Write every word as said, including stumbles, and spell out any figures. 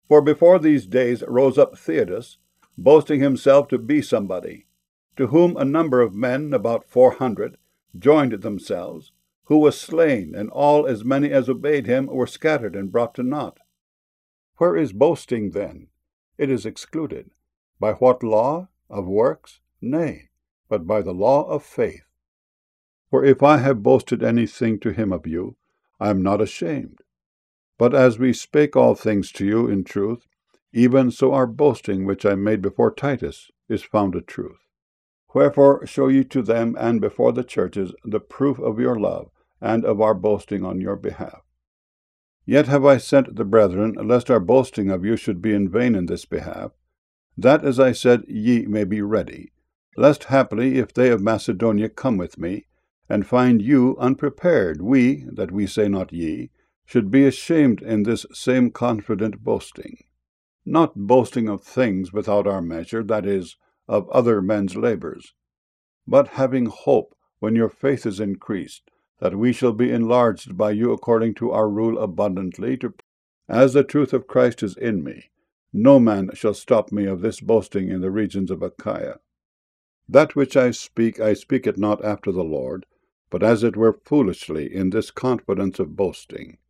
For before these days rose up Theudas, boasting himself to be somebody, to whom a number of men, about four hundred, joined themselves, who was slain, and all as many as obeyed him were scattered and brought to naught. Where is boasting then? It is excluded. By what law? Of works? Nay, but by the law of faith. For if I have boasted anything to him of you, I am not ashamed. But as we spake all things to you in truth, even so our boasting which I made before Titus is found a truth. Wherefore show ye to them and before the churches the proof of your love, and of our boasting on your behalf. Yet have I sent the brethren, lest our boasting of you should be in vain in this behalf, that, as I said, ye may be ready, lest haply, if they of Macedonia come with me, and find you unprepared, we, that we say not ye, should be ashamed in this same confident boasting. Not boasting of things without our measure, that is, of other men's labors, but having hope, when your faith is increased, that we shall be enlarged by you according to our rule abundantly, to, as the truth of Christ is in me, no man shall stop me of this boasting in the regions of Achaia. That which I speak, I speak it not after the Lord, but as it were foolishly, in this confidence of boasting,